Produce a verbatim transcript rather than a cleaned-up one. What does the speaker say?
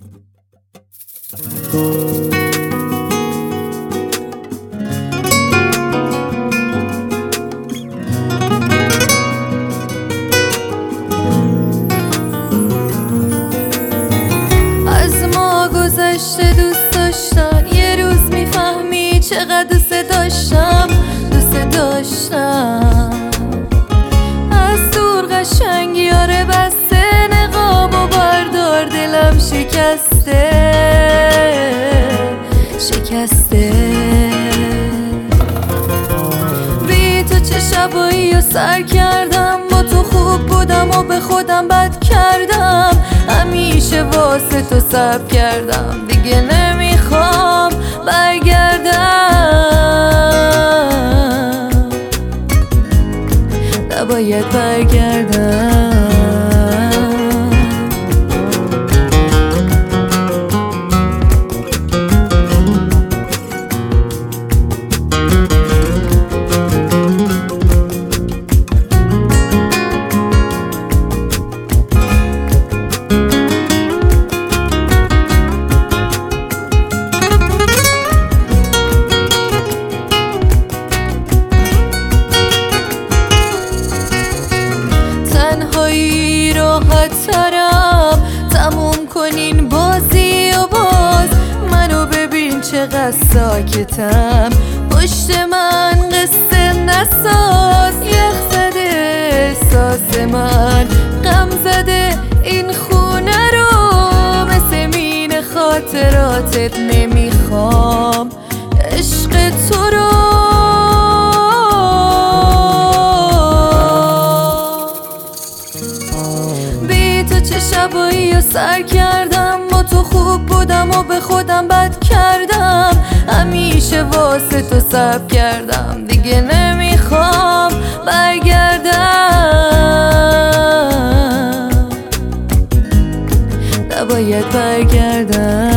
از ما گذشته دوست داشتن، یه روز میفهمی چقدر دوست داشتم دوست داشتم. از دور قشنگی آره بسته، نقاب و بردار دلم شکسته شکسته. بی تو چه شبایی و سر کردم، با تو خوب بودم و به خودم بد کردم. همیشه واسه تو صبر کردم، دیگه نمیخوام برگردم، نباید برگردم. راحت ترم تموم کنین بازی و باز منو ببین چقدر ساکتم. پشت من قصه نساز، یخ زده احساس من، غم زده این خونه رو. مثل مین خاطراتت نمیخوام عشق تو رو. شبایی و سر کردم، با تو خوب بودم و به خودم بد کردم. همیشه واسه تو صبر کردم، دیگه نمیخوام برگردم، نباید برگردم.